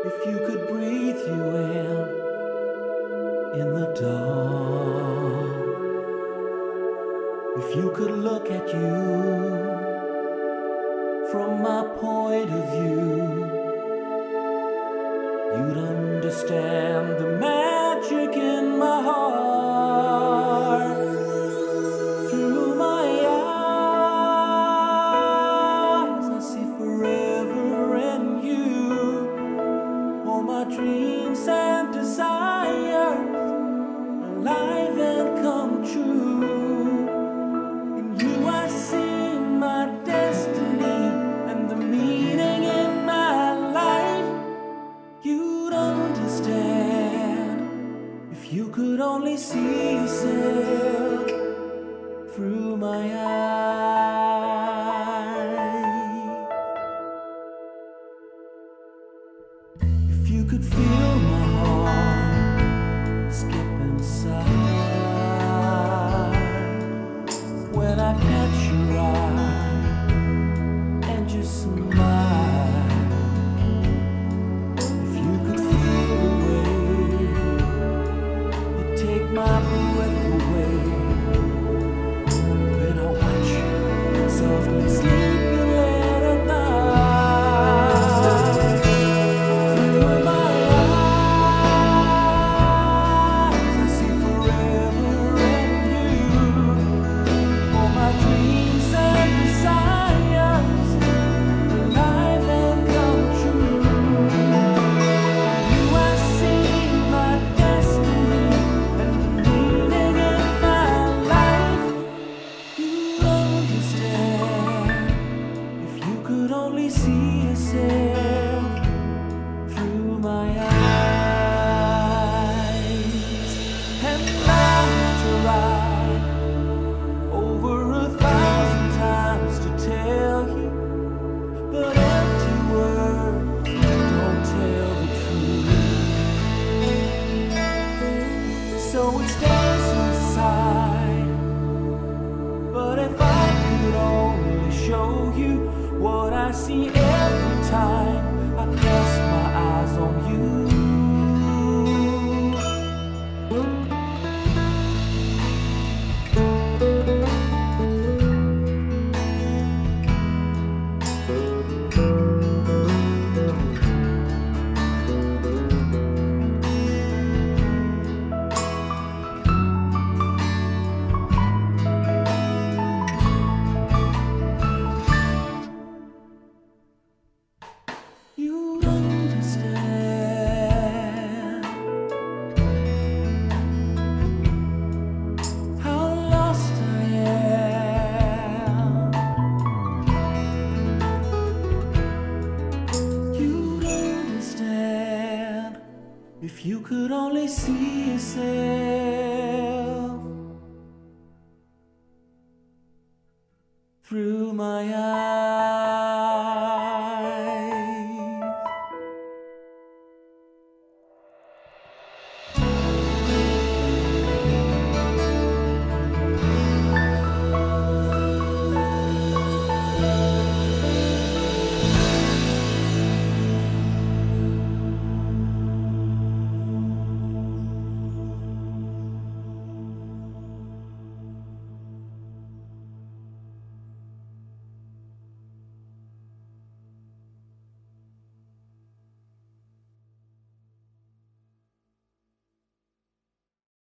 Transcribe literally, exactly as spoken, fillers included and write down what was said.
If you could breathe you in in the dark, if you could look at you from my point of view, you'd understand the magic in my heart. Through my eyes I see forever in you, all my dreams and desires alive and come true. In you I see my destiny and the meaning in my life. You'd understand if you could only see yourself through my eyes. If you could feel my heart skip inside when I catch your eye and just smile. If you could feel the way you take my breath away, then I watch you softly sleeping late at night. Through my eyes I see forever in you, all my dreams and desires alive and come true. You I see my destiny and the meaning in my life. You'd understand if you could only see yourself through my eyes. And after I over a thousand times to tell you, but empty words don't tell the truth. So it stays inside. But if I could only show you what I see every time I cast my eyes on you. You'd understand how lost I am. You'd understand if you could only see yourself through my eyes.